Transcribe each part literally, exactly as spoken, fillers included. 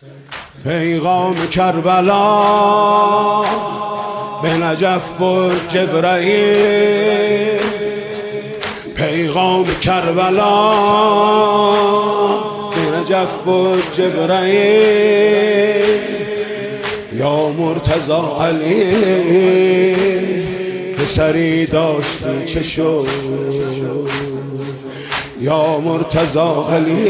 پیغام کربلا به نجف برد جبرائیل، پیغام کربلا به نجف برد جبرائیل. یا مرتضی علی پسری داشتی چه شد، یا مرتضی علی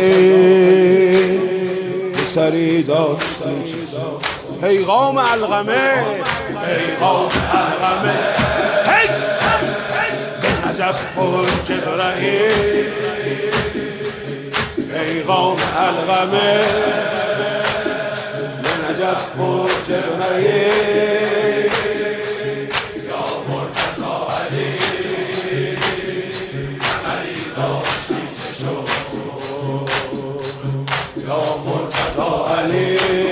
پسری داشتی چه شد. پیغام علقمه، پیغام علقمه به نجف برد جبرائیل، پیغام علقمه به نجف برد جبرائیل. یا مرتضی علی پسری داشتی چه شد، یا مرتضی علی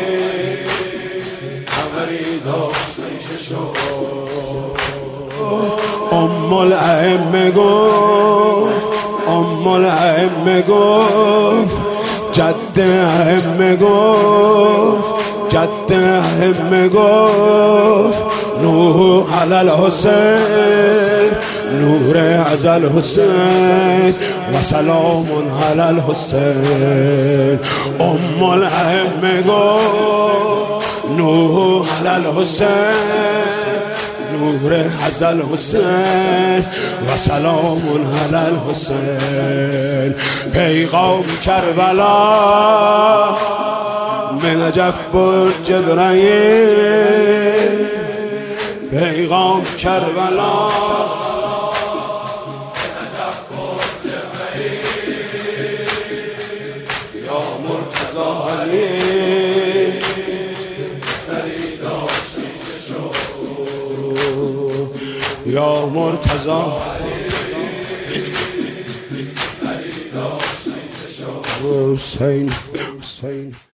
پسری داشتی چه شد. ام الائمه گفت، ام الائمه گفت، جد ائمه گفت، جد ائمه گفت، نور علی الحسین، نور از الحسین و سلام علی الحسین. ام الائمه گفت، نور علی الحسین، نور از الحسین و سلام علی الحسین. پیغام کربلا به نجف برد جبرائیل، پیغام کربلا به نجف برد جبرائیل. یا مرتضی علی پسری داشتی چه شد، یا مرتضی علی پسری داشتی چه شد. حسین حسین